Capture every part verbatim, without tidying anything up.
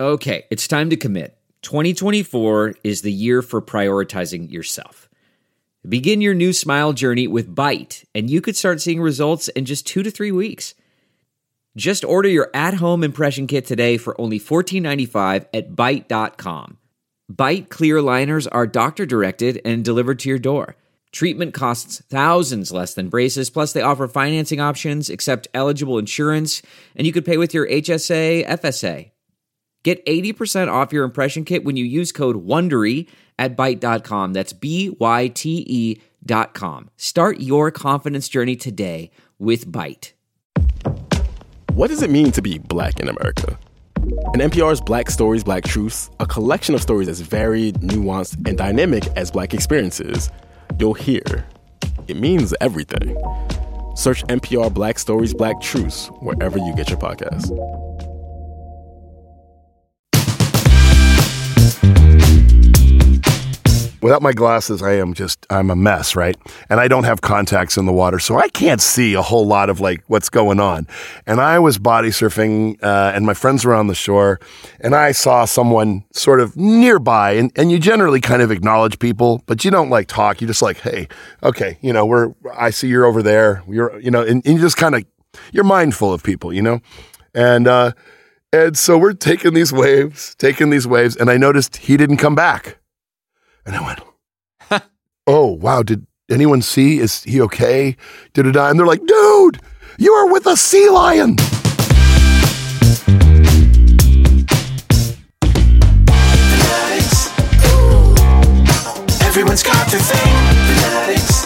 Okay, it's time to commit. twenty twenty-four is the year for prioritizing yourself. Begin your new smile journey with Byte, and you could start seeing results in just two to three weeks. Just order your at-home impression kit today for only fourteen ninety-five at byte dot com. Byte clear aligners are doctor-directed and delivered to your door. Treatment costs thousands less than braces, plus they offer financing options, accept eligible insurance, and you could pay with your H S A, F S A. Get eighty percent off your impression kit when you use code WONDERY at byte dot com. That's B Y T E dot com. Start your confidence journey today with Byte. What does it mean to be Black in America? In N P R's Black Stories, Black Truths, a collection of stories as varied, nuanced, and dynamic as Black experiences, you'll hear it means everything. Search N P R Black Stories, Black Truths wherever you get your podcasts. Without my glasses, I am just, I'm a mess, right? And I don't have contacts in the water, so I can't see a whole lot of like what's going on. And I was body surfing uh, and my friends were on the shore and I saw someone sort of nearby and, and you generally kind of acknowledge people, but you don't like talk. You just like, hey, okay, you know, we're, I see you're over there. You're, you know, and, and you just kind of, you're mindful of people, you know? And, uh, and so we're taking these waves, taking these waves, and I noticed he didn't come back. And I went, oh, wow, did anyone see? Is he okay? Did it die? And they're like, dude, you are with a sea lion. Fanatics. Everyone's got their thing. Fanatics.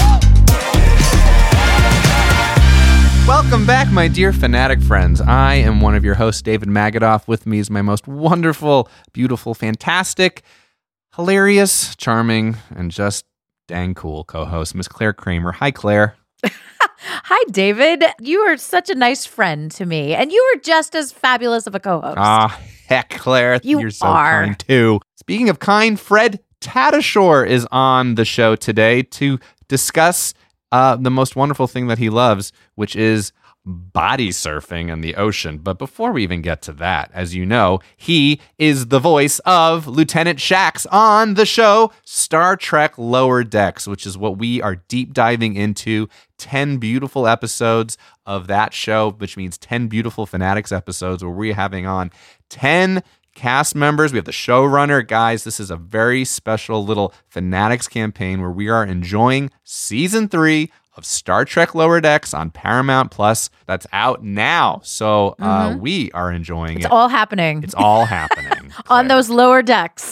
Welcome back, my dear fanatic friends. I am one of your hosts, David Magadoff. With me is my most wonderful, beautiful, fantastic, hilarious, charming, and just dang cool co-host, Miss Claire Kramer. Hi, Claire. Hi, David. You are such a nice friend to me, and you are just as fabulous of a co-host. Ah, heck, Claire. You You're so are. kind, too. Speaking of kind, Fred Tatasciore is on the show today to discuss uh, the most wonderful thing that he loves, which is body surfing in the ocean. But before we even get to that, as you know, he is the voice of Lieutenant Shax on the show Star Trek Lower Decks, which is what we are deep diving into. ten beautiful episodes of that show, which means ten beautiful Fanatics episodes where we're having on ten cast members. We have the showrunner. Guys, this is a very special little Fanatics campaign where we are enjoying season three of Star Trek Lower Decks on Paramount Plus. That's out now. So uh, Mhm. we are enjoying It's it. all happening. It's all happening. On Claire. those lower decks.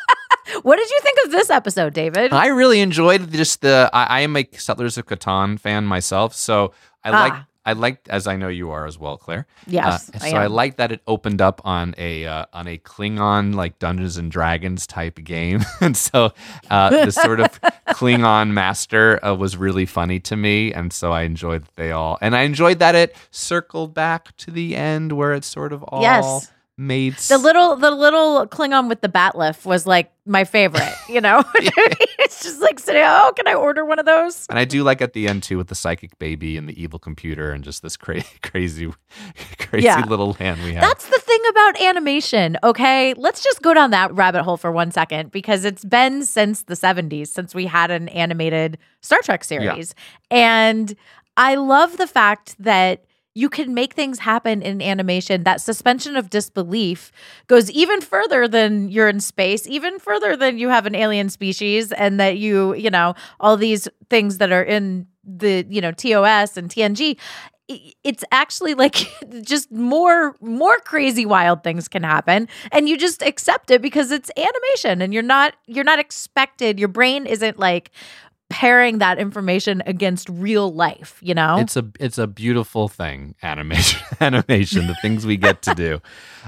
What did you think of this episode, David? I really enjoyed just the, I, I am a Settlers of Catan fan myself. So I Ah. like, I liked, as I know you are as well, Claire. Yes, Uh, I so I, am. like that it opened up on a uh, on a Klingon like Dungeons and Dragons type game, and so uh, the sort of Klingon master uh, was really funny to me, and so I enjoyed that they all, and I enjoyed that it circled back to the end where it sort of all Yes. made The little the little Klingon with the bat lift was like my favorite, you know? It's just like sitting, oh, can I order one of those? And I do like at the end too with the psychic baby and the evil computer and just this cra- crazy, crazy Yeah. little land we have. That's the thing about animation, okay? Let's just go down that rabbit hole for one second because it's been since the seventies since we had an animated Star Trek series. And I love the fact that you can make things happen in animation. That suspension of disbelief goes even further than you're in space, even further than you have an alien species, and that you, you know, all these things that are in the, you know, T O S and T N G. It's actually like just more more crazy wild things can happen, and you just accept it because it's animation, and you're not you're not expected. Your brain isn't like pairing that information against real life, you know? It's a it's a beautiful thing, animation. animation, the things we get to do.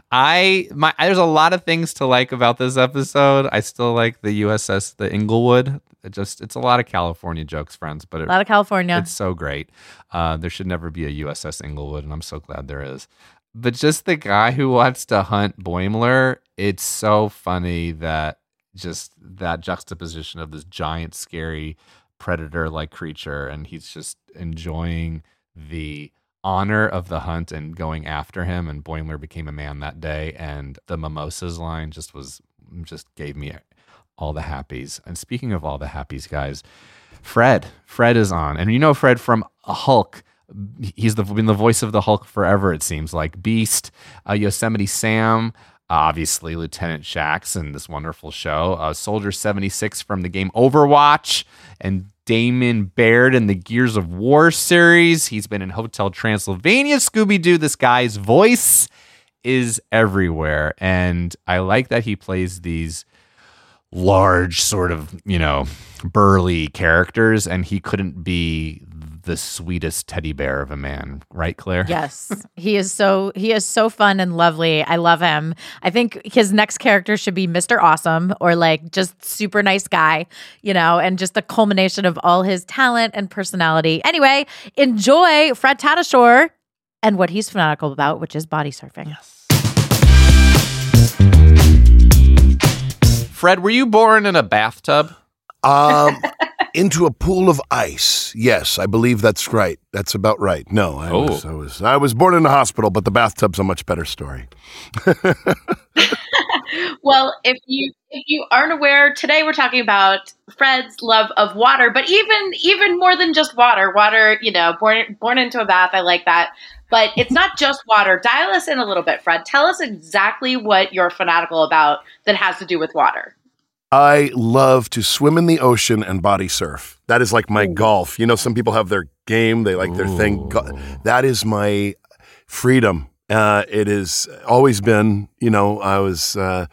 I my there's a lot of things to like about this episode. I still like the U S S, the Inglewood. It just it's a lot of California jokes, friends, but it, a lot of California. it's so great. Uh, there should never be a U S S Inglewood, and I'm so glad there is. But just the guy who wants to hunt Boimler, it's so funny that just that juxtaposition of this giant, scary predator-like creature, and he's just enjoying the honor of the hunt and going after him, and Boimler became a man that day, and the mimosas line just was just gave me all the happies. And speaking of all the happies, guys, Fred, Fred is on, and you know Fred from Hulk. He's the, been the voice of the Hulk forever, it seems like. Beast, uh, Yosemite Sam, obviously Lieutenant Shaxx in this wonderful show, uh, Soldier seventy-six from the game Overwatch, and Damon Baird in the Gears of War series. He's been in Hotel Transylvania, Scooby-Doo. This guy's voice is everywhere, and I like that he plays these large, sort of, you know, burly characters, and he couldn't be the sweetest teddy bear of a man, right, Claire? Yes. He is so he is so fun and lovely. I love him. I think his next character should be Mister Awesome, or like just super nice guy, you know, and just the culmination of all his talent and personality. Anyway, enjoy Fred Tatasciore and what he's fanatical about, which is body surfing. Yes. Fred, were you born in a bathtub? Um, into a pool of ice. Yes, I believe that's right. That's about right. No, I, Oh. was, I was I was born in a hospital, but the bathtub's a much better story. Well, if you if you aren't aware, today we're talking about Fred's love of water, but even even more than just water. Water, you know, born born into a bath. I like that, but it's not just water. Dial us in a little bit, Fred. Tell us exactly what you're fanatical about that has to do with water. I love to swim in the ocean and body surf. That is like my golf. You know, some people have their game, they like their thing. Go- That is my freedom. Uh, it has always been, you know, I was uh,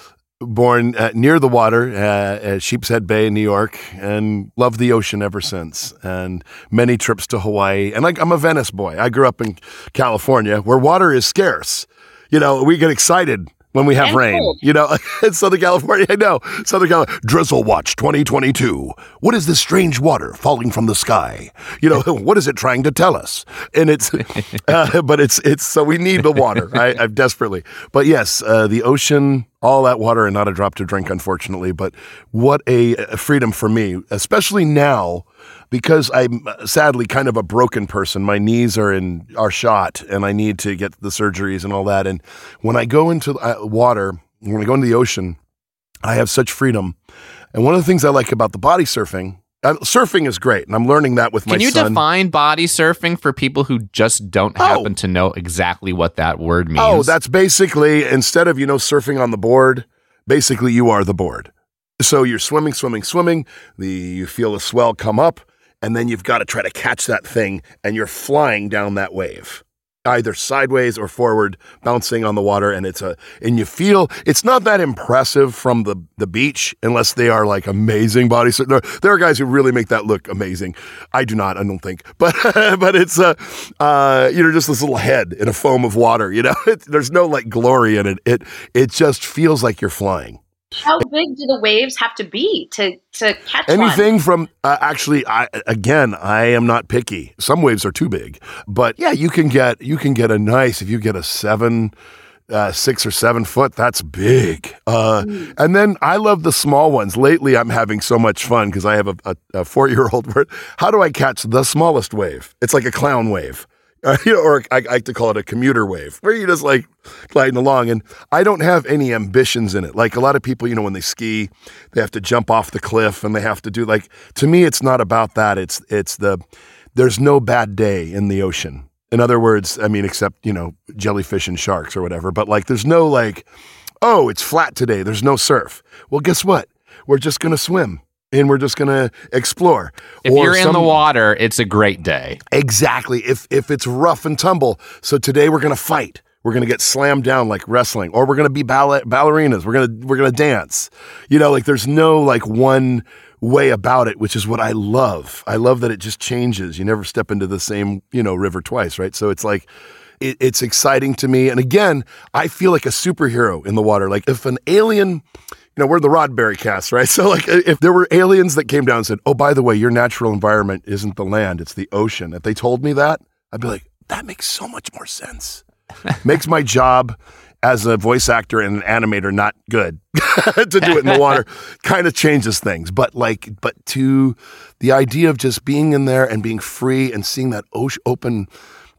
born uh, near the water uh, at Sheepshead Bay in New York, and loved the ocean ever since. And many trips to Hawaii. And like, I'm a Venice boy. I grew up in California where water is scarce. You know, we get excited when we have And rain, cold. you know, in Southern California, I know, Southern California, Drizzle Watch twenty twenty-two. What is this strange water falling from the sky? You know, what is it trying to tell us? And it's, uh, but it's, it's, so we need the water, I, I desperately. But yes, uh, the ocean, all that water and not a drop to drink, unfortunately. But what a, a freedom for me, especially now, because I'm uh, sadly kind of a broken person. My knees are in are shot, and I need to get the surgeries and all that. And when I go into uh, water, when I go into the ocean, I have such freedom. And one of the things I like about the body surfing, uh, surfing is great, and I'm learning that with my Can you son. define body surfing for people who just don't Oh. happen to know exactly what that word means? Oh, that's basically, instead of, you know, surfing on the board, basically you are the board. So you're swimming, swimming, swimming. The you feel the swell come up, and then you've got to try to catch that thing, and you're flying down that wave, either sideways or forward, bouncing on the water. And it's a, and you feel it's not that impressive from the, the beach, unless they are like amazing body. So there, there are guys who really make that look amazing. I do not, I don't think, but but it's uh, uh, you know, just this little head in a foam of water. You know, it, there's no like glory in it. It it just feels like you're flying. How big do the waves have to be to to catch Anything one? from uh, actually, I again, I am not picky. Some waves are too big, but yeah, you can get you can get a nice if you get a seven, uh, six or seven foot. That's big. Uh, And then I love the small ones. Lately, I'm having so much fun because I have a, a, a four year old. Where how do I catch the smallest wave? It's like a clown wave. Uh, you know, or I, I like to call it a commuter wave, where you just like gliding along. And I don't have any ambitions in it. Like a lot of people, you know, when they ski, they have to jump off the cliff and they have to do like, to me, it's not about that. It's, it's the, there's no bad day in the ocean. In other words, I mean, except, you know, jellyfish and sharks or whatever, but like, there's no like, oh, it's flat today. There's no surf. Well, guess what? We're just going to swim. And we're just going to explore. If Or you're in some- the water, it's a great day. Exactly. If if it's rough and tumble. So today we're going to fight. We're going to get slammed down like wrestling, or we're going to be ball- ballerinas. We're going to we're going to dance. You know, like there's no like one way about it, which is what I love. I love that it just changes. You never step into the same, you know, river twice, right? So it's like it, it's exciting to me. And again, I feel like a superhero in the water. Like if an alien, you know, we're the Roddenberry cast, right? So like if there were aliens that came down and said, oh, by the way, your natural environment isn't the land, it's the ocean. If they told me that, I'd be like, that makes so much more sense. Makes my job as a voice actor and an animator not good to do it in the water. Kind of changes things. But like, but to the idea of just being in there and being free and seeing that ocean open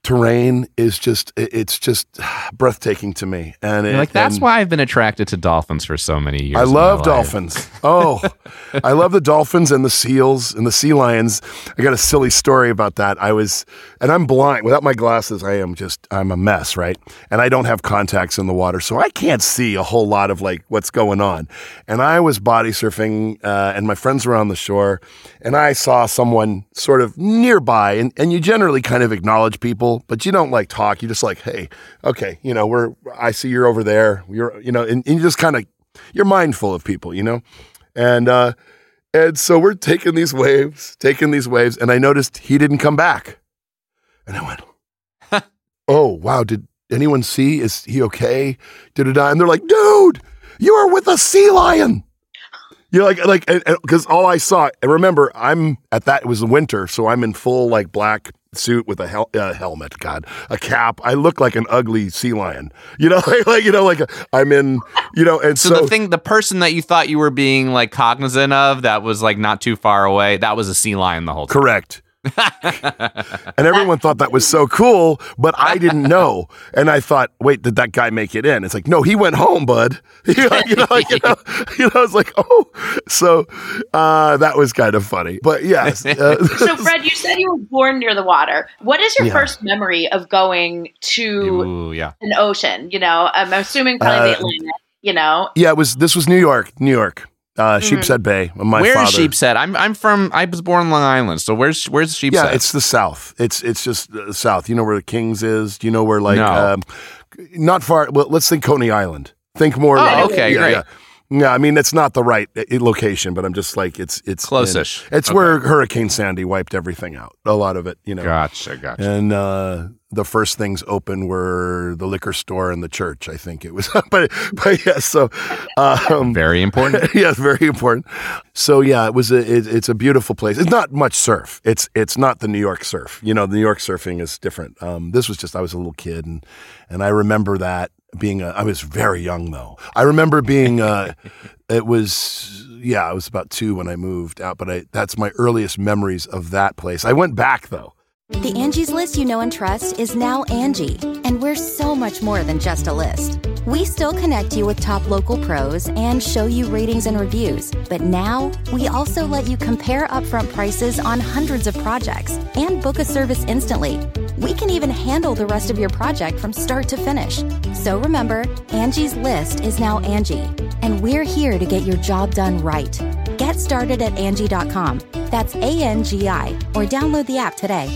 terrain is just it- it's just breathtaking to me. And You're it, like, that's and why I've been attracted to dolphins for so many years. I in my love life. dolphins. Oh, I love the dolphins and the seals and the sea lions. I got a silly story about that. I was, and I'm blind. Without my glasses, I am just, I'm a mess, right? And I don't have contacts in the water, so I can't see a whole lot of like what's going on. And I was body surfing, uh, and my friends were on the shore, and I saw someone sort of nearby, and, and you generally kind of acknowledge people, but you don't like talk. You just like, hey, okay, you know, we're, I see you're over there. You're, you know, and, and you just kind of, you're mindful of people, you know? And, uh, and so we're taking these waves, taking these waves, and I noticed he didn't come back. And I went, oh, wow, did anyone see? Is he okay? Did it die? And they're like, dude, you are with a sea lion. You know, like, like, because all I saw, and remember, I'm at that, it was winter, so I'm in full, like, black suit with a hel- uh, helmet, God, a cap. I look like an ugly sea lion, you know, like, like you know, like I'm in, you know, and So, so, the thing, the person that you thought you were being like cognizant of, that was like not too far away, that was a sea lion the whole time. correct. And everyone thought that was so cool, but I didn't know. And I thought, wait, did that guy make it in? It's like, no, he went home, bud. you know, like, you know, like, you know, you know, I was like, oh, so uh, that was kind of funny. But yes. Uh, So, Fred, you said you were born near the water. What is your Yeah. first memory of going to Ooh, yeah. an ocean? You know, I'm assuming probably the Uh, Atlantic. You know, yeah, it was. This was New York, New York, uh, Sheepshead Bay. My Where's father. Sheepshead? I'm I'm from. I was born in Long Island. So where's where's Sheepshead? Yeah, it's the South. It's it's just the South. You know where the Kings is? Do you know where like No. um, not far? Well, let's think Coney Island. Think more. Oh, like, okay, yeah, great. Yeah. Yeah, I mean it's not the right uh, location, but I'm just like it's it's Close-ish. in- it's Okay. where Hurricane Sandy wiped everything out. A lot of it, you know. Gotcha, gotcha. And uh, the first things open were the liquor store and the church. I think it was, but but yeah. So um, Very important. yeah, very important. So yeah, it was a it, it's a beautiful place. It's not much surf. It's it's not the New York surf. You know, the New York surfing is different. Um, this was just I was a little kid, and and I remember that being a, I was very young though. I remember being uh, it was yeah, I was about two when I moved out, but I that's my earliest memories of that place. I went back though. The Angie's List you know and trust is now Angie, and we're so much more than just a list. We still connect you with top local pros and show you ratings and reviews, but now we also let you compare upfront prices on hundreds of projects and book a service instantly. We can even handle the rest of your project from start to finish. So remember, Angie's List is now Angie, and we're here to get your job done right. Get started at Angie dot com. That's A N G I, or download the app today.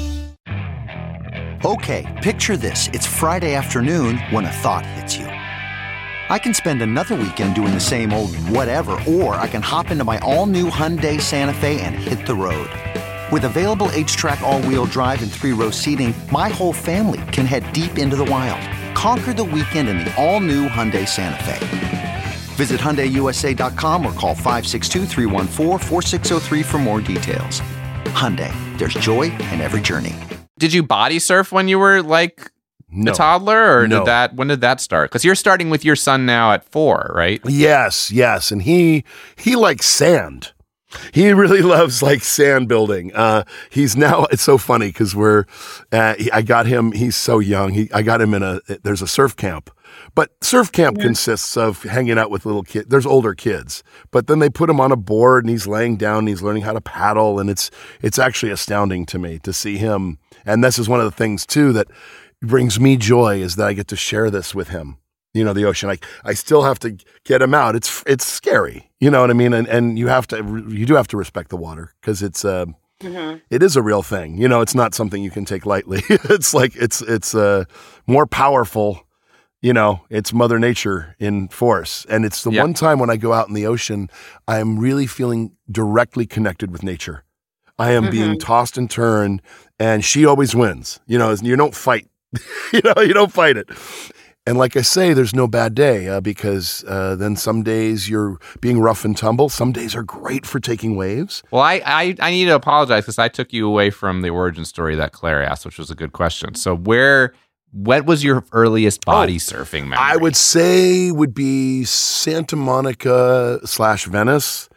Okay, picture this. It's Friday afternoon when a thought hits you. I can spend another weekend doing the same old whatever, or I can hop into my all-new Hyundai Santa Fe and hit the road. With available H-Track all-wheel drive and three-row seating, my whole family can head deep into the wild. Conquer the weekend in the all-new Hyundai Santa Fe. Visit Hyundai U S A dot com or call five six two, three one four, four six zero three for more details. Hyundai, there's joy in every journey. Did you body surf when you were like No. a toddler, or No. did that? When did that start? Because you're starting with your son now at four, right? Yes, yes, and he he likes sand. He really loves like sand building. Uh, he's now it's so funny because we're uh, he, I got him. He's so young. He I got him in a there's a surf camp, but surf camp consists of hanging out with little kids. There's older kids, but then they put him on a board and he's laying down. And he's learning how to paddle, and it's it's actually astounding to me to see him. And this is one of the things too that brings me joy is that I get to share this with him. You know, the ocean. I I still have to get him out. It's it's scary. You know what I mean? And and you have to you do have to respect the water because it's uh, Mm-hmm. it is a real thing. You know, it's not something you can take lightly. It's like it's it's uh, more powerful. You know, it's Mother Nature in force, and it's the Yeah. one time when I go out in the ocean, I am really feeling directly connected with nature. I am being tossed and turned, and she always wins. You know, you don't fight. you know, you don't fight it. And like I say, there's no bad day uh, because uh, then some days you're being rough and tumble. Some days are great for taking waves. Well, I I, I need to apologize because I took you away from the origin story that Claire asked, which was a good question. So where, what was your earliest body surfing memory? I would say would be Santa Monica slash Venice.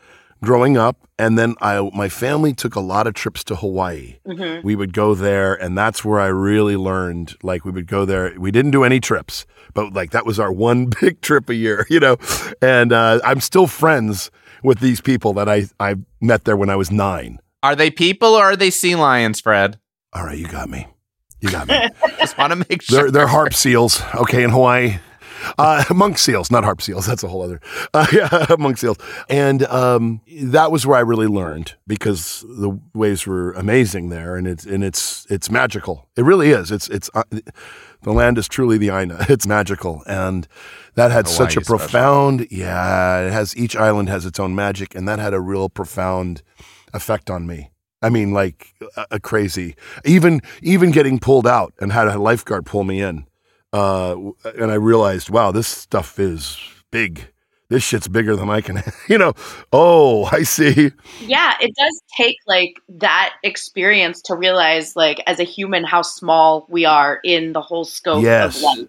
growing up. And then I, my family took a lot of trips to Hawaii. Mm-hmm. We would go there, and that's where I really learned. Like, we would go there. We didn't do any trips, but like that was our one big trip a year, you know. And uh, I'm still friends with these people that I, I met there when I was nine. Are they people or are they sea lions, Fred? All right, you got me. You got me. Just want to make sure. They're, they're harp seals, okay, in Hawaii. Uh, monk seals, not harp seals. That's a whole other. Uh, yeah, monk seals. And um, that was where I really learned, because the waves were amazing there, and it's and it's it's magical. It really is. It's it's uh, the land is truly the Aina. It's magical, and that had Hawaii such a is special. profound. Yeah, it has. Each island has its own magic, and that had a real profound effect on me. I mean, like a, a crazy. Even even getting pulled out and had a lifeguard pull me in. Uh, and I realized, wow, this stuff is big. This shit's bigger than I can, you know. Oh, I see. Yeah, it does take like that experience to realize, like, as a human, how small we are in the whole scope Yes. of life.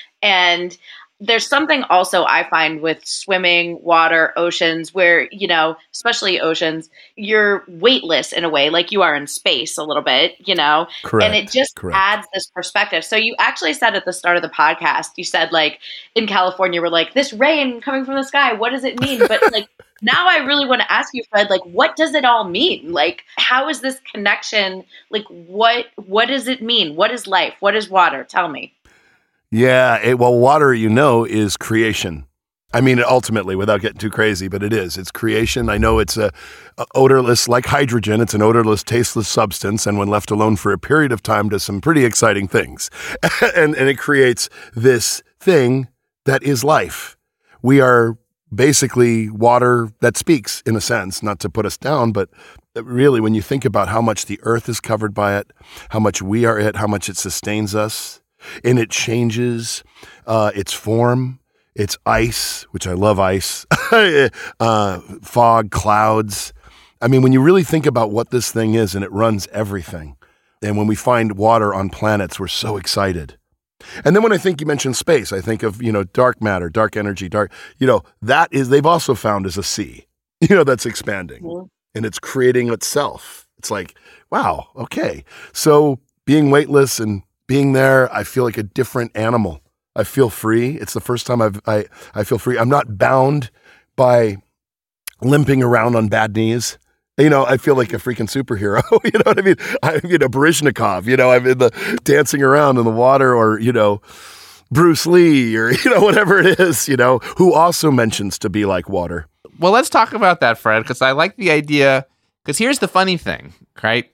And there's something also I find with swimming, water, oceans, where, you know, especially oceans, you're weightless in a way, like you are in space a little bit, you know, Correct. and it just Correct. adds this perspective. So you actually said at the start of the podcast, you said, like, in California, we're like, this rain coming from the sky, what does it mean? But like, now I really want to ask you, Fred, like, what does it all mean? Like, how is this connection? Like, what, what does it mean? What is life? What is water? Tell me. Yeah, it, well, water, you know, is creation. I mean, ultimately, without getting too crazy, but it is. It's creation. I know it's a, a odorless, like hydrogen. It's an odorless, tasteless substance, and when left alone for a period of time, does some pretty exciting things. and and it creates this thing that is life. We are basically water that speaks, in a sense, not to put us down, but really, when you think about how much the earth is covered by it, how much we are it, how much it sustains us, and it changes uh, its form. It's ice, which I love ice, uh, fog, clouds. I mean, when you really think about what this thing is, and it runs everything. And when we find water on planets, we're so excited. And then when I think you mentioned space, I think of, you know, dark matter, dark energy, dark, you know, that is, they've also found as a sea, you know, that's expanding. Mhm. And it's creating itself. It's like, wow, okay. So being weightless and being there, I feel like a different animal. I feel free. It's the first time I've, I, I feel free. I'm not bound by limping around on bad knees. You know, I feel like a freaking superhero. You know what I mean? I'm, you know, Baryshnikov, you know, I'm in the dancing around in the water, or, you know, Bruce Lee, or, you know, whatever it is, you know, who also mentions to be like water. Well, let's talk about that, Fred, because I like the idea. Because here's the funny thing, right?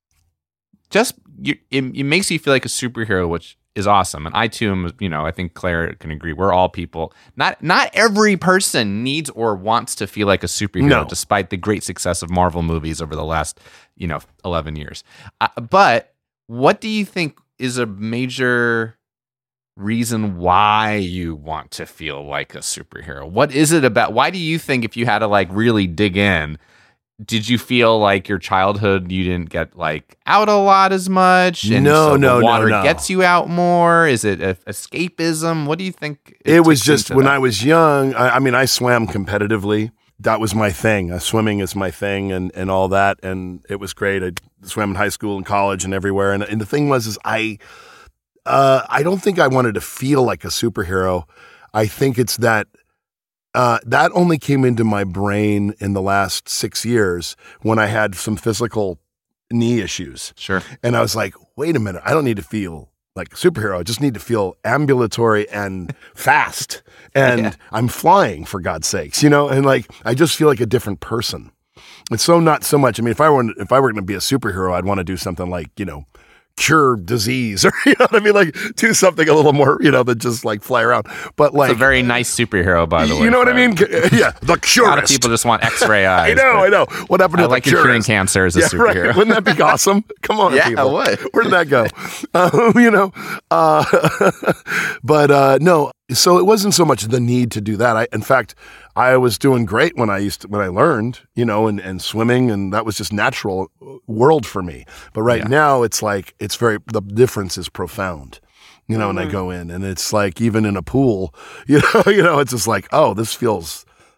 Just you, it, it makes you feel like a superhero, which is awesome. And I too am, you know, I think Claire can agree. We're all people. Not not every person needs or wants to feel like a superhero, No. despite the great success of Marvel movies over the last, you know, eleven years. Uh, but what do you think is a major reason why you want to feel like a superhero? What is it about? Why do you think, if you had to like really dig in, did you feel like your childhood you didn't get like out a lot as much? And No, so no, the no, water no. gets you out more? Is it a, escapism? What do you think? It, was takes just into when that? I was young, I, I mean, I swam competitively. That was my thing. Uh, swimming is my thing, and, and all that. And it was great. I swam in high school and college and everywhere. And, and the thing was, is I, uh, I don't think I wanted to feel like a superhero. I think it's that uh, that only came into my brain in the last six years when I had some physical knee issues. Sure. And I was like, wait a minute, I don't need to feel like a superhero. I just need to feel ambulatory and fast. And Yeah. I'm flying, for God's sakes, you know? And like, I just feel like a different person. It's so not so much. I mean, if I were, if I were going to be a superhero, I'd want to do something like, you know, cure disease, or, you know what I mean? Like, do something a little more, you know, than just like fly around. But like, It's a very nice superhero, by the way. you know what I Fred. mean? Yeah, the curist. A lot of people just want X-ray eyes. I know, but I know. What happened to I the like you're curing curist? cancer as a Yeah, superhero. right. Wouldn't that be awesome? Come on, Yeah, people. it would. Where did that go? Um, you know, uh, but uh, no. So it wasn't so much the need to do that. I, in fact, I was doing great when I used to, when I learned, you know, and, and swimming, and that was just natural world for me. But right Yeah. now, it's like it's very the difference is profound. You know, Mm-hmm. and I go in, and it's like even in a pool, you know, you know, it's just like, oh, this feels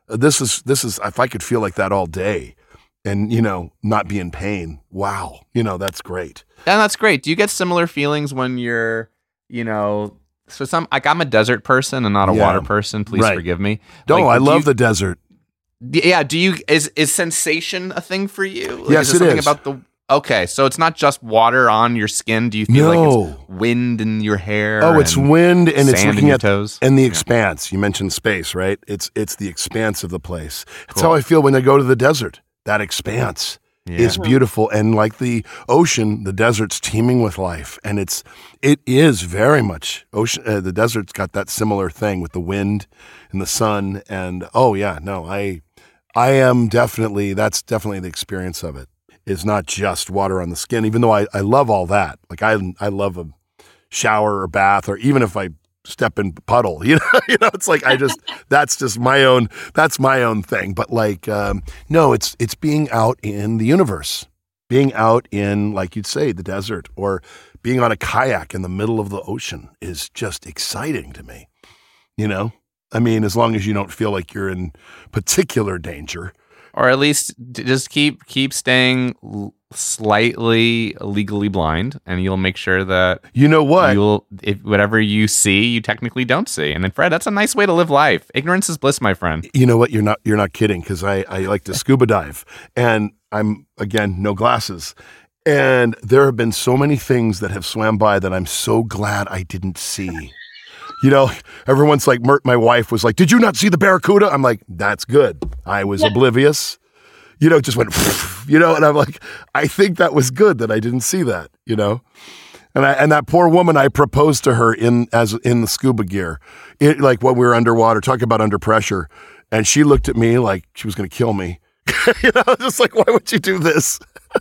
This is this is if I could feel like that all day, and you know, not be in pain. Wow, you know, that's great. And that's great. Do you get similar feelings when you're, you know, so some like I'm a desert person and not a Yeah. water person. Please Right. forgive me. No, Like, I do love you- the desert. Yeah. Do you is is sensation a thing for you? Like, Yes, is it there something is. about the. Okay, so it's not just water on your skin. Do you feel like No. it's wind in your hair? Oh, it's and wind and it's sand in looking your at toes? and the Yeah. expanse. You mentioned space, right? It's it's the expanse of the place. That's Cool. how I feel when I go to the desert. That expanse Yeah. is beautiful, and like the ocean, the desert's teeming with life, and it's it is very much ocean. Uh, the desert's got that similar thing with the wind and the sun, and oh yeah, no, I I am definitely that's definitely the experience of it. It's not just water on the skin, even though I, I love all that. Like I I love a shower or bath, or even if I step in puddle, you know, you know, it's like I just that's just my own that's my own thing. But like um, no, it's it's being out in the universe, being out in, like you'd say, the desert, or being on a kayak in the middle of the ocean is just exciting to me. You know, I mean, as long as you don't feel like you're in particular danger. Or at least d- just keep keep staying l- slightly legally blind, and you'll make sure that You know what? you'll if whatever you see, you technically don't see. And then, Fred, that's a nice way to live life. Ignorance is bliss, my friend. You know what? You're not you're not kidding, because I, I like to scuba dive, and I'm again no glasses, and there have been so many things that have swam by that I'm so glad I didn't see. You know, everyone's like, Mert, my wife was like, "Did you not see the barracuda?" I'm like, "That's good. I was oblivious." You know, it just went, you know, and I'm like, I think that was good that I didn't see that. You know. And I, and that poor woman, I proposed to her in as in the scuba gear, it, like when we were underwater, talking about under pressure, and she looked at me like she was going to kill me. You know, just like, why would you do this?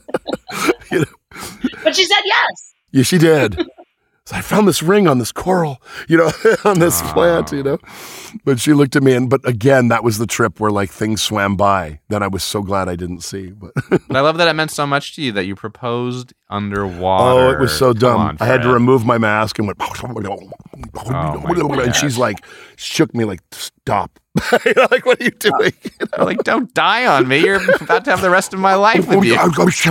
You know? But she said yes. Yeah, she did. So I found this ring on this coral, you know, on this plant, you know. But she looked at me, and but again, that was the trip where like things swam by that I was so glad I did't see. But But I love that it meant so much to you that you proposed underwater. oh, it was so Come dumb. on, I had to Fred. remove my mask and went, my and she's gosh. like, shook me like, stop. You know, like, what are you doing? You know? Like, don't die on me. You're about to have the rest of my life with you.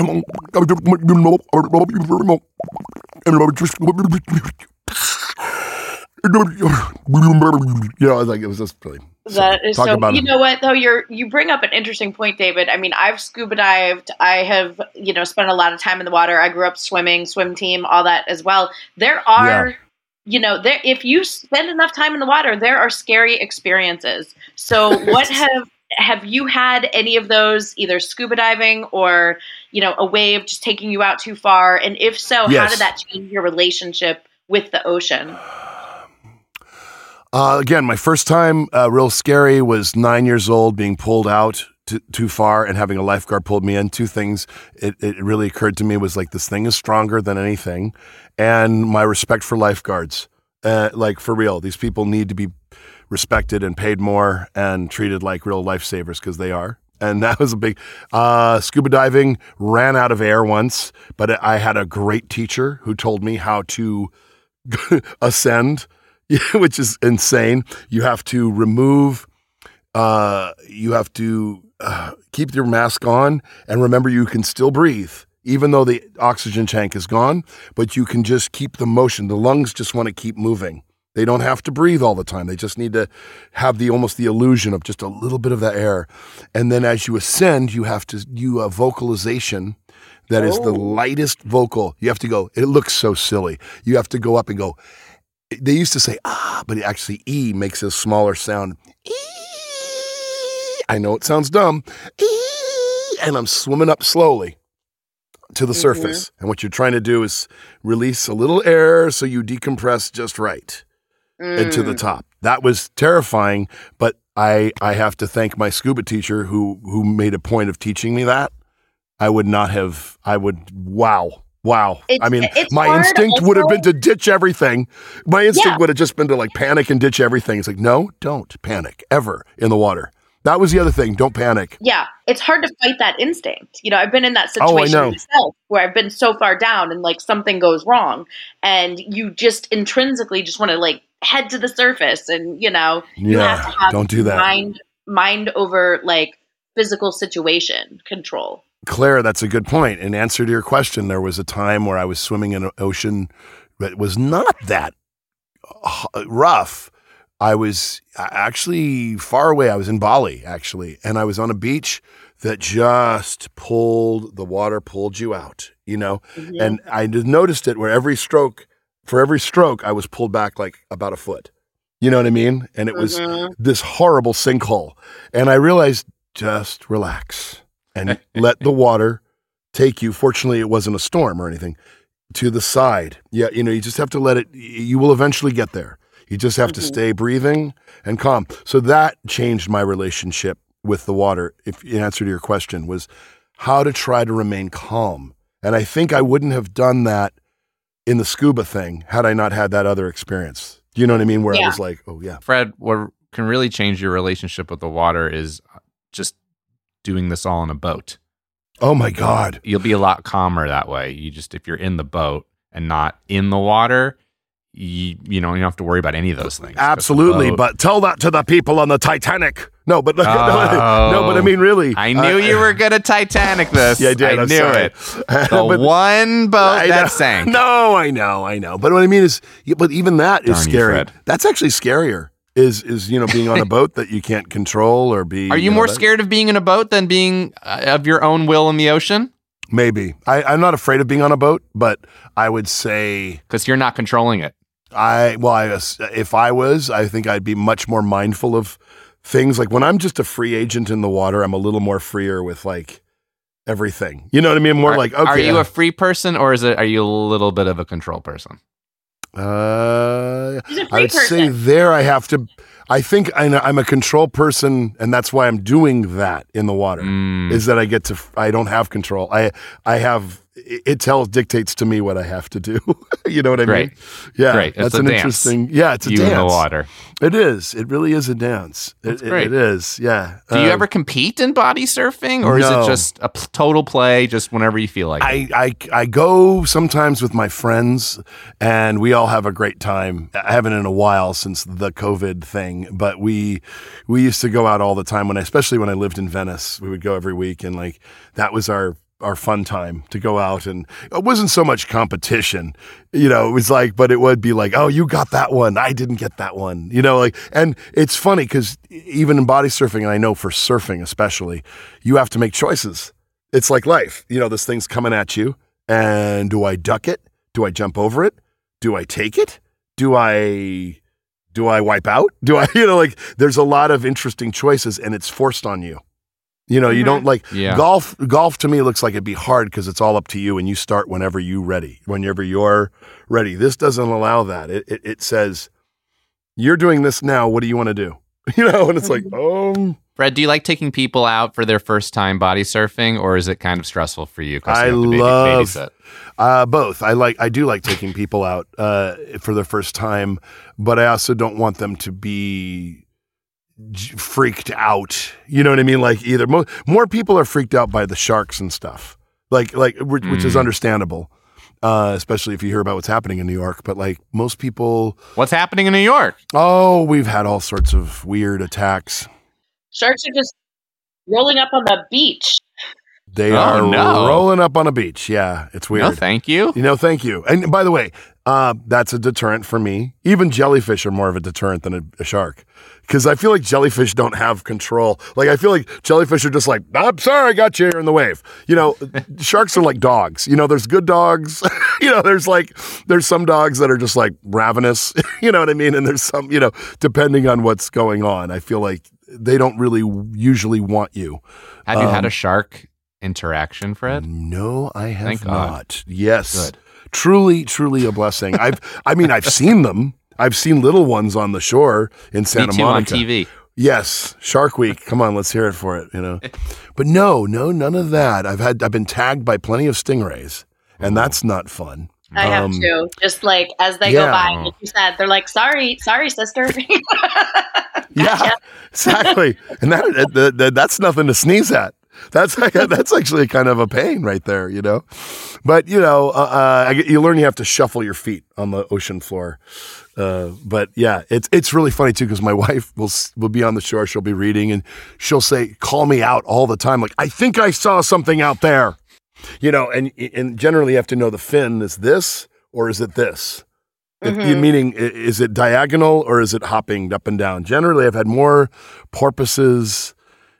You know, like it was just really. That is talk so. about You it. know what though? You're you bring up an interesting point, David. I mean, I've scuba dived. I have you know spent a lot of time in the water. I grew up swimming, swim team, all that as well. There are. Yeah. You know, there. If you spend enough time in the water, there are scary experiences. So, what have have you had any of those, either scuba diving or you know a wave just taking you out too far? And if so, how Yes. did that change your relationship with the ocean? Uh, again, my first time, uh, real scary, was nine years old, being pulled out to, too far and having a lifeguard pulled me in. Two things it, it really occurred to me was like, this thing is stronger than anything, and my respect for lifeguards. Uh, like, for real, these people need to be respected and paid more and treated like real lifesavers, because they are. And that was a big uh, scuba diving. Ran out of air once, but I had a great teacher who told me how to ascend. Which is insane. You have to remove, uh, you have to uh, keep your mask on, and remember you can still breathe, even though the oxygen tank is gone, but you can just keep the motion. The lungs just want to keep moving. They don't have to breathe all the time. They just need to have the almost the illusion of just a little bit of that air. And then as you ascend, you have to do a vocalization that is the lightest vocal. You have to go, it looks so silly. You have to go up and go, they used to say, ah, but actually E makes a smaller sound. E. I know it sounds dumb. E. And I'm swimming up slowly to the surface. And what you're trying to do is release a little air so you decompress just right and to the top. That was terrifying, but I I have to thank my scuba teacher who who made a point of teaching me that. I would not have, I would, wow. Wow. It's- I mean, it's my hard instinct would have also- been to ditch everything. My instinct Yeah. would have just been to like panic and ditch everything. It's like, no, don't panic ever in the water. That was the other thing. Don't panic. Yeah, it's hard to fight that instinct. You know, I've been in that Oh, I situation know. myself where I've been so far down and like something goes wrong, and you just intrinsically just want to like head to the surface, and you know, you Yeah, have to have don't do that. mind mind over like physical situation control. Claire, that's a good point. In answer to your question, there was a time where I was swimming in an ocean that was not that rough. I was actually far away. I was in Bali, actually, and I was on a beach that just pulled, the water pulled you out, you know? Mm-hmm. And I just noticed it where every stroke, for every stroke, I was pulled back like about a foot. You know what I mean? And it was mm-hmm. this horrible sinkhole. And I realized, just relax and let the water take you. Fortunately, it wasn't a storm or anything. To the side. Yeah, you know, you just have to let it, you will eventually get there. You just have mm-hmm. to stay breathing and calm. So that changed my relationship with the water. If in answer to your question was how to try to remain calm. And I think I wouldn't have done that in the scuba thing had I not had that other experience. Do you know what I mean? Where yeah. I was like, oh yeah. Fred, what can really change your relationship with the water is just doing this all in a boat. Oh my God. You'll be a lot calmer that way. You just, if you're in the boat and not in the water, you, you know, you don't have to worry about any of those things. Absolutely. But tell that to the people on the Titanic. No, but oh, no, no, but I mean, really. I knew uh, you were going to Titanic this. Yeah, I did. I I'm knew sorry. it. The but, one boat that sank. No, I know, I know. But what I mean is, but even that is Darn scary. You, That's actually scarier. Is, is you know, being on a boat that you can't control or be... Are you, you know, more that, scared of being in a boat than being uh, of your own will in the ocean? Maybe. I, I'm not afraid of being on a boat, but I would say... Because you're not controlling it. I Well, I, if I was, I think I'd be much more mindful of things. Like when I'm just a free agent in the water, I'm a little more freer with like everything. You know what I mean? More are, like, okay. Are you a free person or is it? Are you a little bit of a control person? Uh, He's a free I would person. say there I have to... I think I'm a control person, and that's why I'm doing that in the water. Mm. Is that I get to, I don't have control. I, I have, it tells, dictates to me what I have to do. You know what I Great. mean? Yeah, Great. That's it's an a interesting. Yeah, it's a you dance. in the water. It is. It really is a dance. That's it, great. It, it is. Yeah. Do you Uh, ever compete in body surfing, or no. is it just a p- total play, just whenever you feel like it? I, I I go sometimes with my friends, and we all have a great time. I haven't in a while since the COVID thing, but we we used to go out all the time. When I, especially when I lived in Venice, we would go every week, and like that was our our fun time to go out. And it wasn't so much competition, you know. It was like, but it would be like, oh, you got that one, I didn't get that one, you know. Like, and it's funny because even in body surfing, and I know for surfing especially, you have to make choices. It's like life. You know, this thing's coming at you, and do I duck it? Do I jump over it? Do I take it? Do I do I wipe out? Do I, you know, like there's a lot of interesting choices, and it's forced on you. You know, mm-hmm. you don't like yeah. golf. Golf to me looks like it'd be hard because it's all up to you, and you start whenever you ready, whenever you're ready. This doesn't allow that. It it, it says you're doing this now. What do you want to do? You know, and it's like, oh. Fred, do you like taking people out for their first time body surfing, or is it kind of stressful for you? I you have to love babysit? Uh, both. I like. I do like taking people out uh, for their first time, but I also don't want them to be j- freaked out. You know what I mean? Like either mo- more people are freaked out by the sharks and stuff, like like which, which is Mm. understandable, uh, especially if you hear about what's happening in New York. But like most people, What's happening in New York? oh, we've had all sorts of weird attacks. Sharks are just rolling up on the beach. They Oh, are no. rolling up on a beach. Yeah, it's weird. No, thank you. You know, thank you. And by the way, uh, that's a deterrent for me. Even jellyfish are more of a deterrent than a, a shark. Because I feel like jellyfish don't have control. Like, I feel like jellyfish are just like, I'm sorry, I got you here in the wave. You know, sharks are like dogs. You know, there's good dogs. You know, there's like, there's some dogs that are just like ravenous. You know what I mean? And there's some, you know, depending on what's going on, I feel like they don't really usually want you. Have you Um, had a shark interaction, Fred? No, I have Thank God. not. Yes. Good. Truly, truly a blessing. I've, I mean, I've seen them. I've seen little ones on the shore in Santa Me too Monica. on T V. Yes, Shark Week. Come on, let's hear it for it. You know, but no, no, none of that. I've had, I've been tagged by plenty of stingrays, and that's not fun. I have Um, to. Just like as they yeah. go by, like you said, they're like, "Sorry, sorry, sister." Yeah, exactly. And that, that, that that's nothing to sneeze at. That's like, that's actually kind of a pain right there, you know. But you know, uh, uh, I, you learn you have to shuffle your feet on the ocean floor, Uh, but yeah, it's it's really funny too because my wife will s- will be on the shore. She'll be reading and she'll say, "Call me out" all the time. Like, I think I saw something out there, you know. And and generally, you have to know the fin is this or is it this? If, Mhm. meaning, i- is it diagonal or is it hopping up and down? Generally, I've had more porpoises,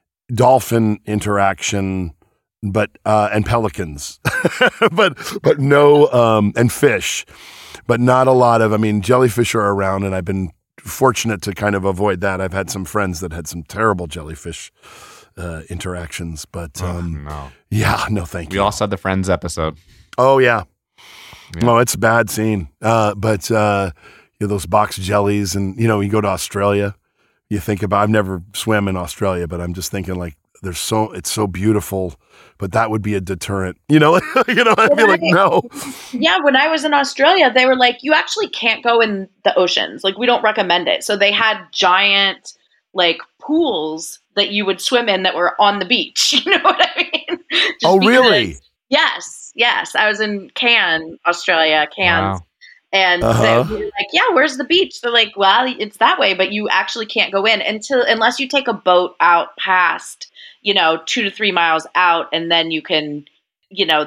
dolphin interaction, but uh, and pelicans, but but no um, and fish. But not a lot of, I mean, jellyfish are around, and I've been fortunate to kind of avoid that. I've had some friends that had some terrible jellyfish uh, interactions, but um, Oh, no. yeah, no, thank We you. also had the Friends episode. Oh, yeah. Yeah. Oh, it's a bad scene. Uh, but uh, you know, those box jellies, and, you know, you go to Australia, you think about, I've never swam in Australia, but I'm just thinking like, there's so, it's so beautiful, but that would be a deterrent, you know, you know, I'd be like, no. Yeah, when I was in Australia, they were like, you actually can't go in the oceans. Like, we don't recommend it. So they had giant, like, pools that you would swim in that were on the beach. You know what I mean? Just Oh, because- really? Yes, yes. I was in Cairns, Australia, Cairns. Wow. And Uh-huh. they were like, yeah, where's the beach? They're like, well, it's that way, but you actually can't go in until unless you take a boat out past, you know, two to three miles out, and then you can, you know,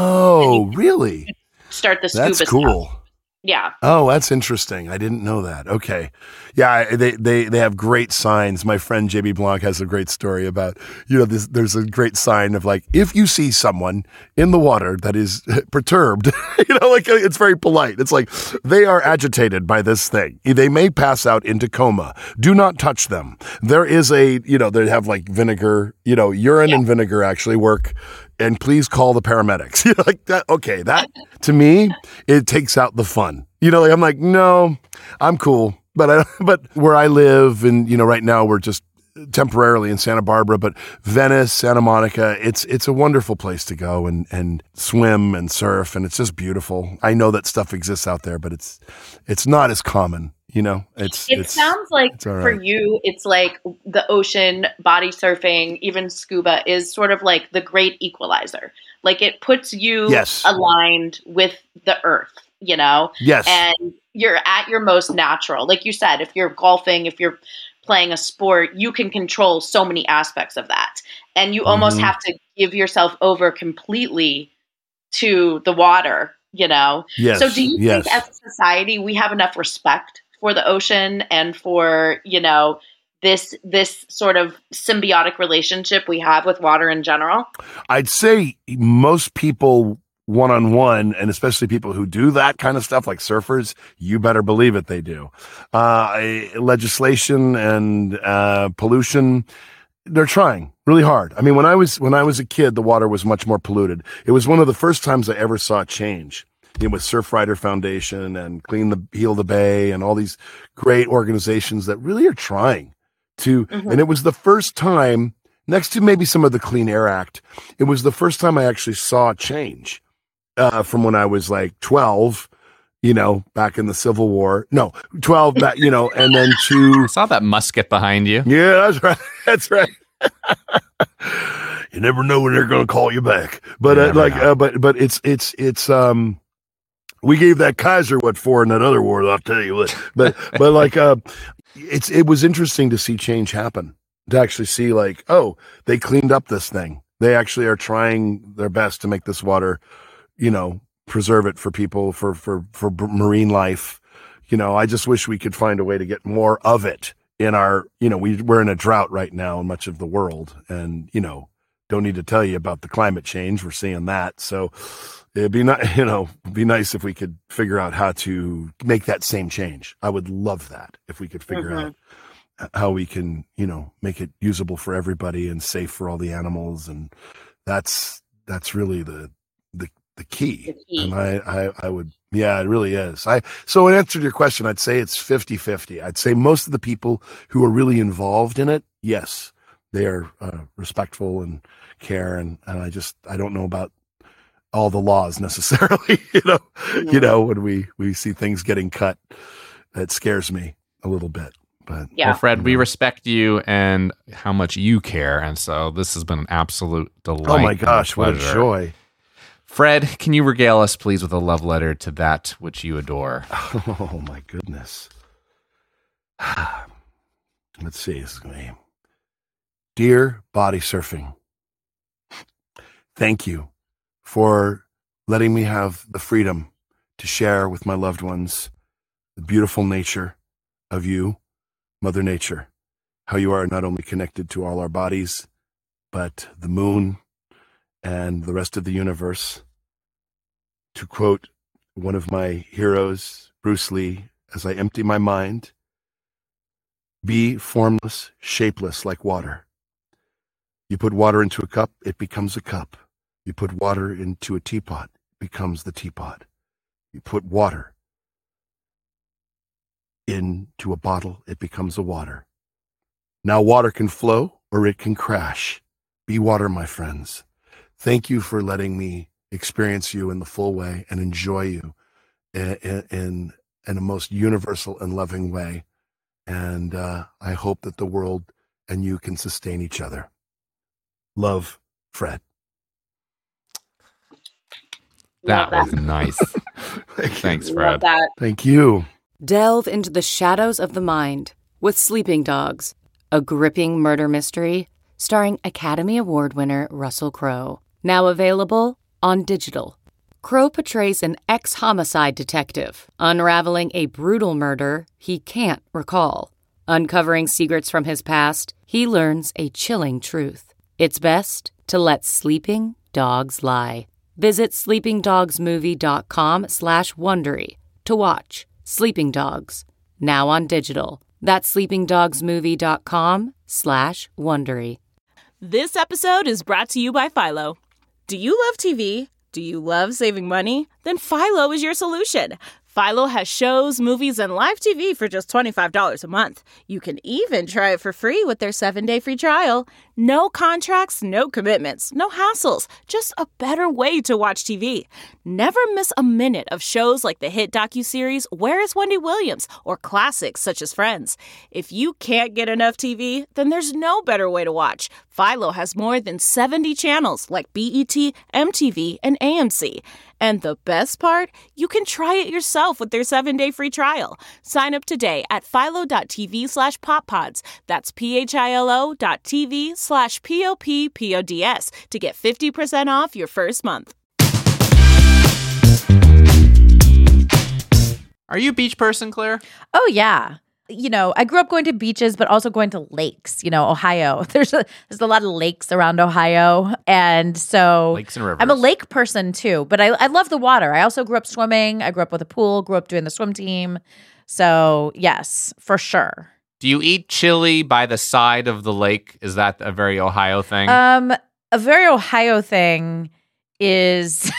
Oh, really? start the scuba That's stuff. cool. Yeah. Oh, that's interesting. I didn't know that. Okay. Yeah, I- they they they have great signs. My friend J B Blanc has a great story about, you know, this, there's a great sign of like, if you see someone in the water that is perturbed, you know, like it's very polite. It's like they are agitated by this thing. They may pass out into coma. Do not touch them. There is a, you know, they have like vinegar, you know, urine and vinegar actually work. And please call the paramedics. You know, like that. Okay, that to me, it takes out the fun. You know, like I'm like, no, I'm cool. But I, but where I live, and you know, right now we're just temporarily in Santa Barbara, but Venice, Santa Monica, it's it's a wonderful place to go and and swim and surf, and it's just beautiful. I know that stuff exists out there, but it's it's not as common. You know, it's It it's, sounds like it's all for right. you, it's like the ocean, body surfing, even scuba is sort of like the great equalizer. Like it puts you Yes. aligned with the earth, you know? Yes. And you're at your most natural. Like you said, if you're golfing, if you're playing a sport, you can control so many aspects of that. And you almost Mhm. have to give yourself over completely to the water, you know? Yes. So do you yes. think as a society we have enough respect for the ocean and for, you know, this this sort of symbiotic relationship we have with water in general? I'd say most people one on one, and especially people who do that kind of stuff, like surfers, you better believe it, they do. Uh, legislation and uh, pollution, they're trying really hard. I mean, when I was when I was a kid, the water was much more polluted. It was one of the first times I ever saw change. You know, with Surfrider Foundation and Clean the Heal the Bay and all these great organizations that really are trying to. Mhm. And it was the first time, next to maybe some of the Clean Air Act, it was the first time I actually saw change uh, from when I was like twelve, you know, back in the Civil War. No, twelve, back, you know, and then to. I saw that musket behind you. Yeah, that's right. That's right. You never know when they're going to call you back. But You uh, never like, know. uh, but but it's it's it's um. We gave that Kaiser what for in that other war, I'll tell you what. But but like uh it's it was interesting to see change happen. To actually see like, oh, they cleaned up this thing. They actually are trying their best to make this water, you know, preserve it for people, for for for b- marine life. You know, I just wish we could find a way to get more of it in our, you know, we we're in a drought right now in much of the world, and you know, don't need to tell you about the climate change. We're seeing that. So it'd be not, you know, it'd be nice if we could figure out how to make that same change. I would love that if we could figure Mhm. out how we can, you know, make it usable for everybody and safe for all the animals. And that's, that's really the, the, the key. The key. And I, I, I would, yeah, it really is. I, so in answer to your question, I'd say it's fifty fifty. I'd say most of the people who are really involved in it, yes, they are uh, respectful and care. And, and I just, I don't know about all the laws necessarily, you know, you know, when we, we see things getting cut, it scares me a little bit, but Yeah. Well, Fred, we respect you and how much you care. And so this has been an absolute delight. oh my and gosh, what a pleasure. joy. Fred, can you regale us, please, with a love letter to that which you adore? Oh, my goodness. Let's see. This is going to be... Dear Body Surfing, thank you for letting me have the freedom to share with my loved ones the beautiful nature of you, Mother Nature, how you are not only connected to all our bodies, but the moon and the rest of the universe. To quote one of my heroes, Bruce Lee, as I empty my mind, be formless, shapeless like water. You put water into a cup, it becomes a cup. You put water into a teapot, it becomes the teapot. You put water into a bottle, it becomes a water. Now water can flow or it can crash. Be water, my friends. Thank you for letting me experience you in the full way and enjoy you in, in, in a most universal and loving way. And uh, I hope that the world and you can sustain each other. Love, Fred. That Love was that. nice. Thanks, Love Fred. that. Thank you. Delve into the shadows of the mind with Sleeping Dogs, a gripping murder mystery starring Academy Award winner Russell Crowe. Now available on digital. Crowe portrays an ex-homicide detective unraveling a brutal murder he can't recall. Uncovering secrets from his past, he learns a chilling truth. It's best to let sleeping dogs lie. Visit sleepingdogsmovie.com slash Wondery to watch Sleeping Dogs, now on digital. That's sleepingdogsmovie.com slash Wondery. This episode is brought to you by Philo. Do you love T V? Do you love saving money? Then Philo is your solution. Philo has shows, movies, and live T V for just twenty-five dollars a month. You can even try it for free with their seven-day free trial. No contracts, no commitments, no hassles. Just a better way to watch T V. Never miss a minute of shows like the hit docuseries Where is Wendy Williams? Or classics such as Friends. If you can't get enough T V, then there's no better way to watch. Philo has more than seventy channels like B E T, M T V, and A M C. And the best part? You can try it yourself with their seven-day free trial. Sign up today at philo.tv slash poppods. That's P-H-I-L-O dot TV slash P-O-P-P-O-D-S to get fifty percent off your first month. Are you a beach person, Claire? Oh, yeah. You know, I grew up going to beaches, but also going to lakes, you know, Ohio. There's a, there's a lot of lakes around Ohio. And so Lakes and rivers. I'm a lake person too, but I, I love the water. I also grew up swimming. I grew up with a pool, grew up doing the swim team. So yes, for sure. Do you eat chili by the side of the lake? Is that a very Ohio thing? Um, a very Ohio thing is...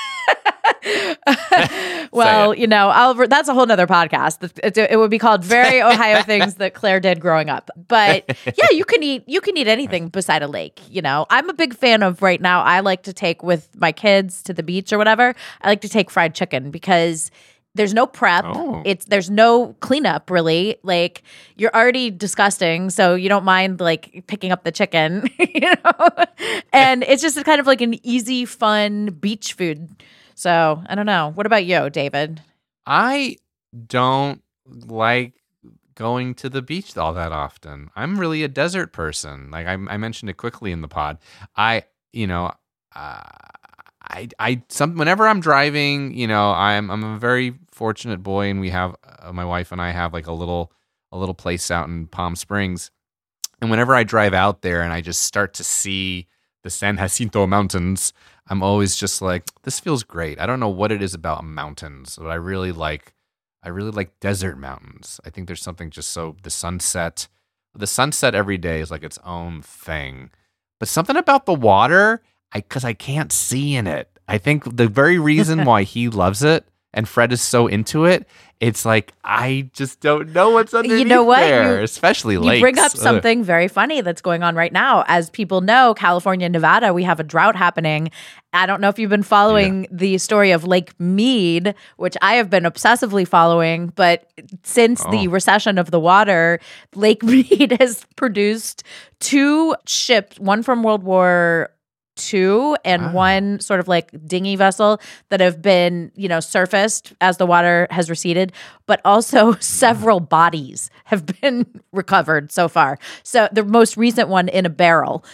well, you know, I'll, that's a whole nother podcast. It, it would be called "Very Ohio Things That Claire Did Growing Up." But yeah, you can eat you can eat anything beside a lake. You know, I'm a big fan of right now. I like to take with my kids to the beach or whatever. I like to take fried chicken because there's no prep. Oh. It's there's no cleanup really. Like you're already disgusting, so you don't mind like picking up the chicken. You know, and it's just kind of like an easy, fun beach food. So, I don't know. What about you, David? I don't like going to the beach all that often. I'm really a desert person. Like I, I mentioned it quickly in the pod. I, you know, uh, I, I, some whenever I'm driving, you know, I'm, I'm a very fortunate boy, and we have uh, my wife and I have like a little, a little place out in Palm Springs, and whenever I drive out there and I just start to see the San Jacinto Mountains, I'm always just like, this feels great. I don't know what it is about mountains, but I really like, I really like desert mountains. I think there's something just so, the sunset, the sunset every day is like its own thing. But something about the water, I because I can't see in it. I think the very reason why he loves it and Fred is so into it, it's like, I just don't know what's underneath You know what? there, You- especially lakes. You bring up Ugh. something very funny that's going on right now. As people know, California and Nevada, we have a drought happening. I don't know if you've been following yeah. the story of Lake Mead, which I have been obsessively following, but since oh. the recession of the water, Lake Mead has produced two ships, one from World War two and Wow. one sort of like dinghy vessel that have been, you know, surfaced as the water has receded, but also several bodies have been recovered so far. So the most recent one in a barrel.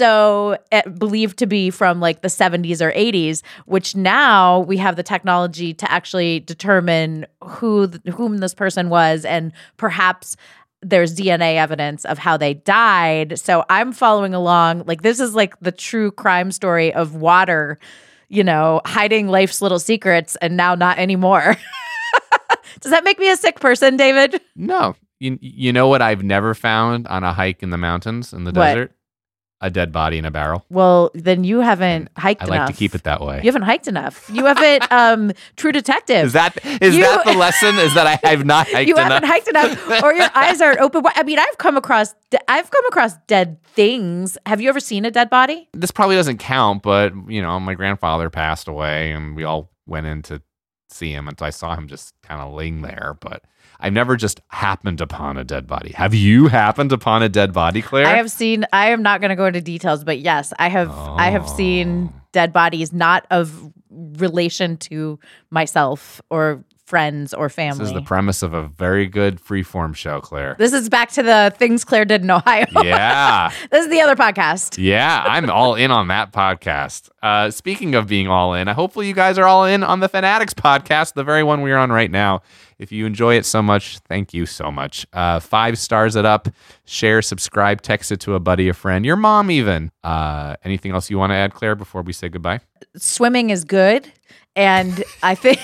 So it, believed to be from like the seventies or eighties, which now we have the technology to actually determine who whom this person was, and perhaps there's D N A evidence of how they died. So I'm following along. Like, this is like the true crime story of water, you know, hiding life's little secrets and now not anymore. Does that make me a sick person, David? No. You, you know what I've never found on a hike in the mountains, in the What? desert? A dead body in a barrel. Well, then you haven't hiked I enough. like to keep it that way. You haven't hiked enough. You haven't, um, True Detective. Is that is You- that the lesson? Is that I have not hiked you enough? haven't hiked enough, or your eyes aren't open. I mean, I've come across, I've come across dead things. Have you ever seen a dead body? This probably doesn't count, but you know, my grandfather passed away, and we all went in to see him, and so I saw him just kind of laying there. But I've never just happened upon a dead body. Have you happened upon a dead body, Claire? I have seen. I am not going to go into details, but yes, I have. I have seen dead bodies, not of relation to myself or friends or family. This is the premise of a very good freeform show, Claire. This is back to the things Claire did in Ohio. Yeah. This is the other podcast. Yeah, I'm all in on that podcast. Uh, speaking of being all in, hopefully you guys are all in on the Fanatics podcast, the very one we're on right now. If you enjoy it so much, thank you so much. Uh, five stars it up, share, subscribe, text it to a buddy, a friend, your mom even. Uh, anything else you want to add, Claire, before we say goodbye? Swimming is good, and I think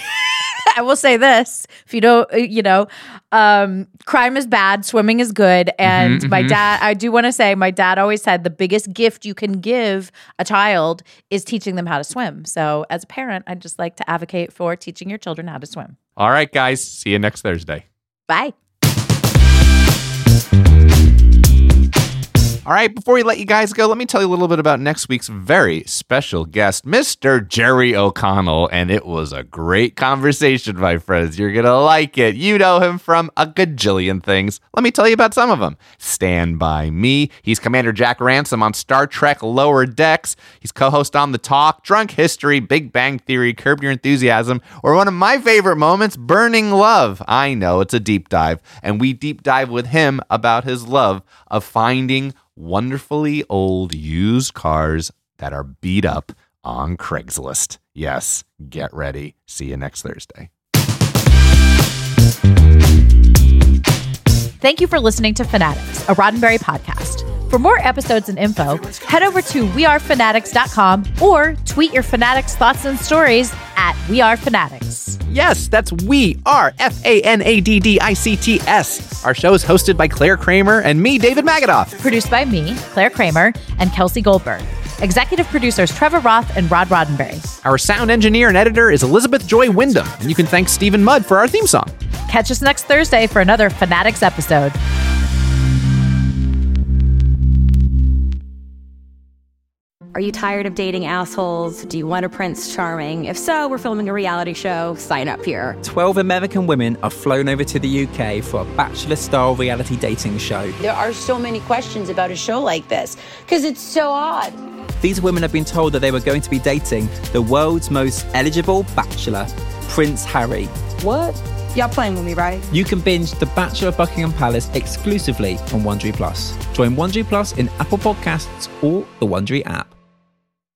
I will say this: if you don't, you know, um, crime is bad, swimming is good. And Mhm, my mhm. dad, I do want to say, my dad always said the biggest gift you can give a child is teaching them how to swim. So, as a parent, I'd just like to advocate for teaching your children how to swim. All right, guys. See you next Thursday. Bye. All right, before we let you guys go, let me tell you a little bit about next week's very special guest, Mister Jerry O'Connell. And it was a great conversation, my friends. You're going to like it. You know him from a gajillion things. Let me tell you about some of them. Stand By Me. He's Commander Jack Ransom on Star Trek Lower Decks. He's co-host on The Talk, Drunk History, Big Bang Theory, Curb Your Enthusiasm, or one of my favorite moments, Burning Love. I know, it's a deep dive. And we deep dive with him about his love of finding wonderfully old used cars that are beat up on Craigslist. Yes, get ready. See you next Thursday. Thank you for listening to Fanatics, a Roddenberry podcast. For more episodes and info, head over to we are fanatics dot com or tweet your Fanatics thoughts and stories at wearefanatics. Yes, that's We Are, F A N A D D I C T S. Our show is hosted by Claire Kramer and me, David Magadoff. Produced by me, Claire Kramer, and Kelsey Goldberg. Executive producers Trevor Roth and Rod Roddenberry. Our sound engineer and editor is Elizabeth Joy Wyndham, and you can thank Stephen Mudd for our theme song. Catch us next Thursday for another Fanatics episode. Are you tired of dating assholes? Do you want a Prince Charming? If so, we're filming a reality show. Sign up here. twelve American women are flown over to the U K for a bachelor-style reality dating show. There are so many questions about a show like this because it's so odd. These women have been told that they were going to be dating the world's most eligible bachelor, Prince Harry. What? Y'all playing with me, right? You can binge The Bachelor of Buckingham Palace exclusively on Wondery Plus. Join Wondery Plus in Apple Podcasts or the Wondery app.